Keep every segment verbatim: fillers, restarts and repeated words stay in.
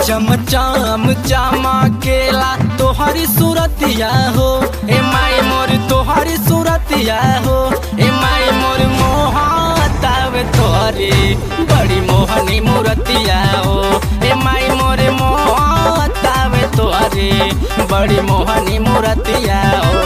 चमचाम चमकेला तोहरी सूरतिया हो ए माई मोर तोहरी सूरतिया हो ए माई मोर मोहतावे तोहरी बड़ी मोहनी मूरतिया हो ए माई मोर मोहतावे तोहरी बड़ी मोहनी मूरतिया हो।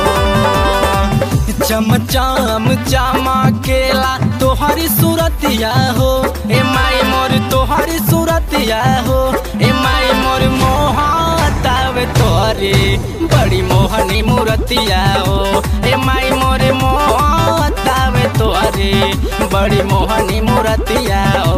चमचाम चमकेला तोहरी सूरतिया हो ए माई मोर तोहरी सूरतिया हो ए माई मोर मोहतावे तोहरी बड़ी मोहनी मूरतिया हो ए माई मोर मोहतावे तोहरी बड़ी मोहनी मूरतिया हो।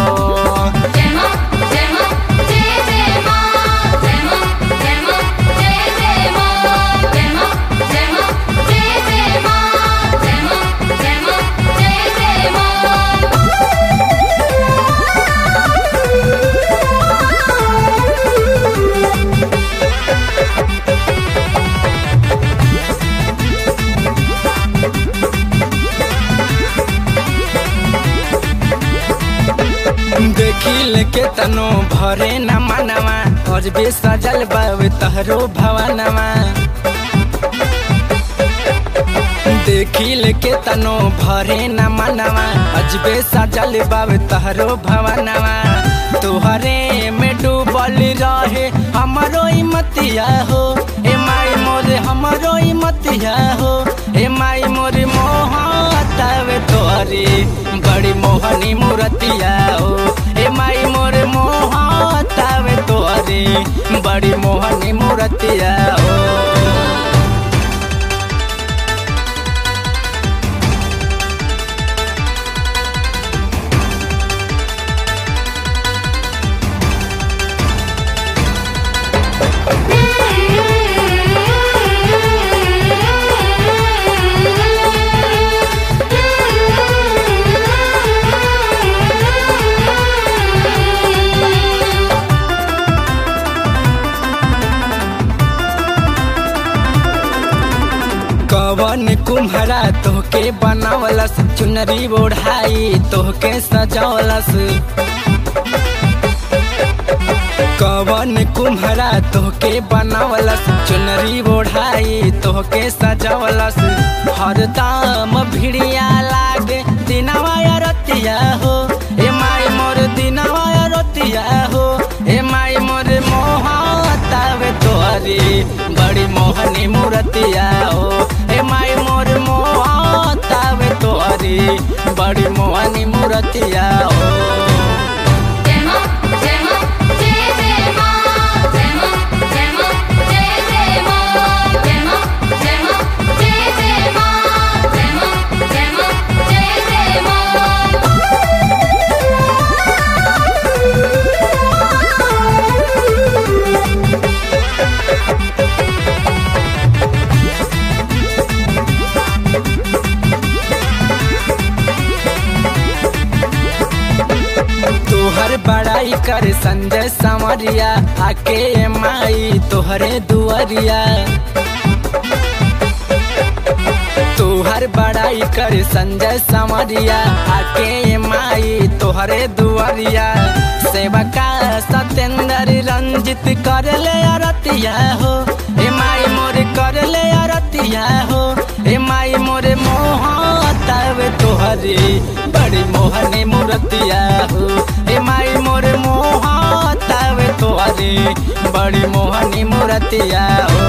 देखिल के तनो भरे न मनवा अजबे सजल बावे तहरो भवनवा। देखिल के तनो भरे न मनवा अजबे सजल बावे तहरो भवनवा। तोहरे में डूबल रहे हमारो इमतिया हो ए माई मोरे हमारो इमतिया हो ए माई मोरे मोहतावे तोहरी बड़ी मोहनी मूरतिया हो ए माई मोरे मोहतावे तोहरी बड़ी मोहनी मूरतिया हो। कवन कुम्हरा तोहके बनावलस चुनरी ओढ़ाई तोहके सजावलस। कवन कुम्हरा तोहके बनावलस चुनरी ओढ़ाई तोहके सजावलस। हरदम भिड़िया लागे दिनवा रतिया हो ए माई मोर दिनवा रतिया हो ए माई मोर मोहतावे तोहरी बड़ी मोहनी मूरतिया हो ए माई मोर मोहतावे तोहरी बड़ी मोहनी मूरतिया हो। तोहर बड़ाई कर संजय संवरिया आके माई तोहरे दुआरिया। तोहर बड़ाई कर संजय संवरिया आके माई तोहरे दुआरिया। सेवका सत्येंद्र रंजित कर ले अरतिया हो ए माई मोरे कर ले अरतिया हो ए माई मोरे मोहतावे तोहरी बड़ी मोहनी मूरतिया हो ए माई मोरे मोहतावे तोहरी बड़ी मोहनी मूरतिया हो।